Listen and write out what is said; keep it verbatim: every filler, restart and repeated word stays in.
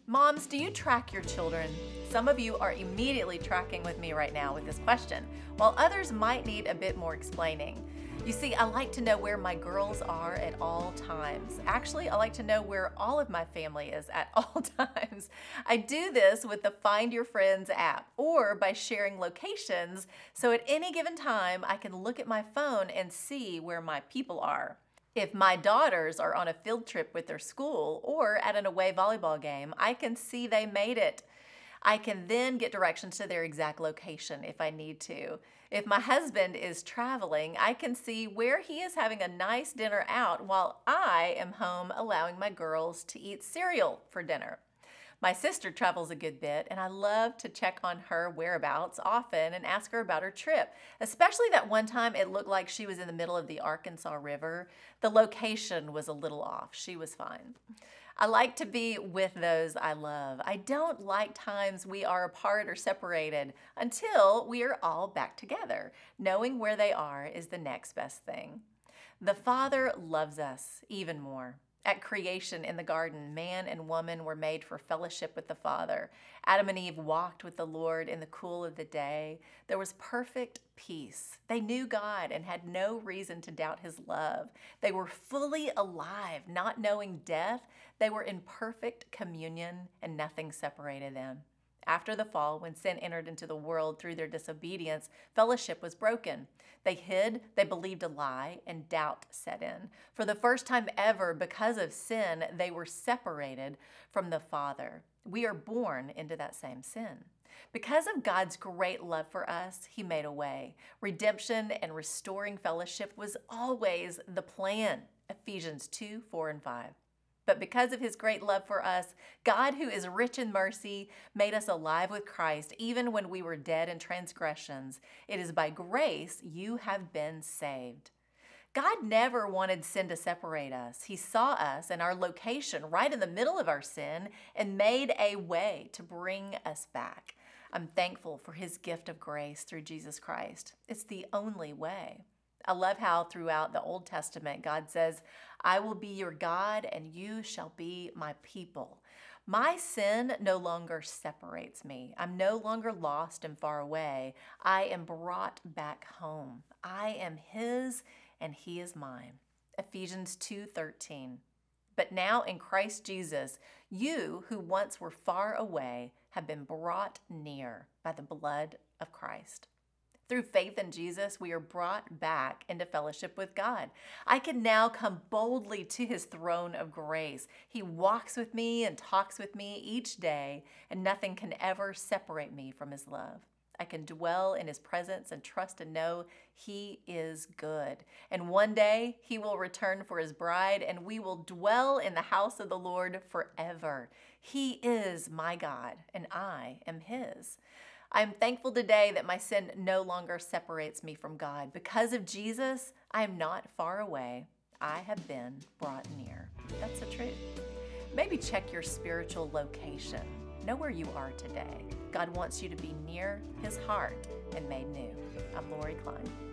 Moms, do you track your children? Some of you are immediately tracking with me right now with this question, while others might need a bit more explaining. You see, I like to know where my girls are at all times. Actually, I like to know where all of my family is at all times. I do this with the Find Your Friends app or by sharing locations, so at any given time I can look at my phone and see where my people are. If my daughters are on a field trip with their school or at an away volleyball game, I can see they made it. I can then get directions to their exact location if I need to. If my husband is traveling, I can see where he is having a nice dinner out while I am home allowing my girls to eat cereal for dinner. My sister travels a good bit, and I love to check on her whereabouts often and ask her about her trip, especially that one time it looked like she was in the middle of the Arkansas River. The location was a little off. She was fine. I like to be with those I love. I don't like times we are apart or separated until we are all back together. Knowing where they are is the next best thing. The Father loves us even more. At creation in the garden, man and woman were made for fellowship with the Father. Adam and Eve walked with the Lord in the cool of the day. There was perfect peace. They knew God and had no reason to doubt his love. They were fully alive, not knowing death. They were in perfect communion and nothing separated them. After the fall, when sin entered into the world through their disobedience, fellowship was broken. They hid, they believed a lie, and doubt set in. For the first time ever, because of sin, they were separated from the Father. We are born into that same sin. Because of God's great love for us, he made a way. Redemption and restoring fellowship was always the plan. Ephesians two, four, and five. But because of his great love for us, God, who is rich in mercy, made us alive with Christ even when we were dead in transgressions. It is by grace you have been saved. God never wanted sin to separate us. He saw us and our location right in the middle of our sin and made a way to bring us back. I'm thankful for his gift of grace through Jesus Christ. It's the only way. I love how throughout the Old Testament, God says, I will be your God and you shall be my people. My sin no longer separates me. I'm no longer lost and far away. I am brought back home. I am his and he is mine. Ephesians two thirteen. But now in Christ Jesus, you who once were far away have been brought near by the blood of Christ. Through faith in Jesus, we are brought back into fellowship with God. I can now come boldly to his throne of grace. He walks with me and talks with me each day, and nothing can ever separate me from his love. I can dwell in his presence and trust and know he is good. And one day he will return for his bride, and we will dwell in the house of the Lord forever. He is my God, and I am his. I am thankful today that my sin no longer separates me from God. Because of Jesus, I am not far away. I have been brought near. That's the truth. Maybe check your spiritual location. Know where you are today. God wants you to be near his heart and made new. I'm Lori Klein.